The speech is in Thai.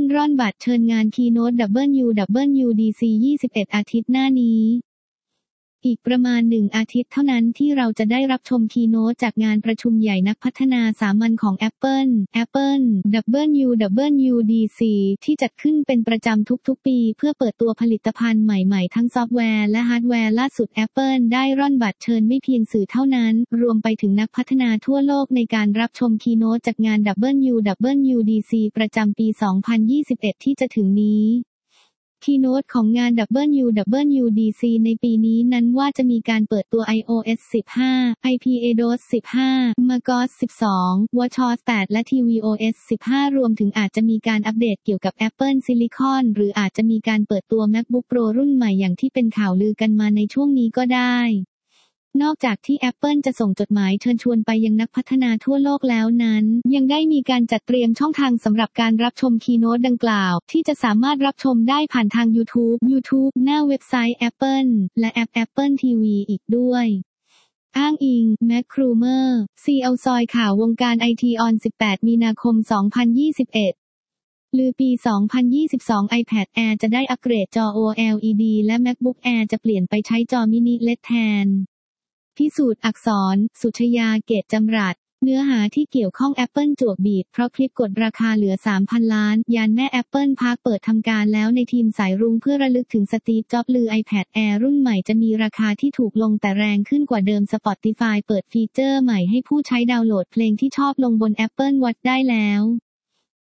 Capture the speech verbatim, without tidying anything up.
ร่อนบัตรเชิญงาน Keynote ดับเบิลยู ดับเบิลยู ดี ซี ยี่สิบเอ็ด อาทิตย์หน้านี้อีกประมาณหนึ่งอาทิตย์เท่านั้นที่เราจะได้รับชม Keynote จากงานประชุมใหญ่นักพัฒนาสามัญของ Apple Apple ดับเบิลยู ดับเบิลยู ดี ซี ที่จัดขึ้นเป็นประจำทุกๆปีเพื่อเปิดตัวผลิตภัณฑ์ใหม่ๆทั้งซอฟต์แวร์และฮาร์ดแวร์ล่าสุด Apple ได้ร่อนบัตรเชิญไม่เพียงสื่อเท่านั้นรวมไปถึงนักพัฒนาทั่วโลกในการรับชม Keynote จากงาน ดับเบิลยู ดับเบิลยู ดี ซี ประจำปี สองพันยี่สิบเอ็ด ที่จะถึงนี้Keynote ของงาน ดับเบิลยู ดับเบิลยู ดี ซี ในปีนี้นั้นว่าจะมีการเปิดตัว iOS สิบห้า iPadOS สิบห้า macOS สิบสอง watchOS แปด และ tvOS สิบห้า รวมถึงอาจจะมีการอัปเดตเกี่ยวกับ Apple Silicon หรืออาจจะมีการเปิดตัว MacBook Pro รุ่นใหม่อย่างที่เป็นข่าวลือกันมาในช่วงนี้ก็ได้นอกจากที่ Apple จะส่งจดหมายเชิญชวนไปยังนักพัฒนาทั่วโลกแล้วนั้นยังได้มีการจัดเตรียมช่องทางสำหรับการรับชม Keynote ดังกล่าวที่จะสามารถรับชมได้ผ่านทาง YouTube YouTube หน้าเว็บไซต์ Apple และแอป Apple ที วี อีกด้วยอ้างอิง Matt Krumer ซี อี โอ ซอยข่าววงการไอทีออนสิบแปดมีนาคมสองพันยี่สิบเอ็ดลือปี สองพันยี่สิบสอง iPad Air จะได้อัปเกรดจอ โอ แอล อี ดี และ MacBook Air จะเปลี่ยนไปใช้จอมินิ แอล อี ดี แทนพิสูจน์อักษร สุชยา เกตจำรัดเนื้อหาที่เกี่ยวข้อง Apple จวกบีบเพราะคลิปกดราคาเหลือ สามพัน ล้านยานแม่ Apple Park เปิดทำการแล้วในทีมสายรุ้งเพื่อระลึกถึงสตีฟ จ็อบส์ลือ iPad Air รุ่นใหม่จะมีราคาที่ถูกลงแต่แรงขึ้นกว่าเดิม Spotify เปิดฟีเจอร์ใหม่ให้ผู้ใช้ดาวน์โหลดเพลงที่ชอบลงบน Apple Watch ได้แล้ว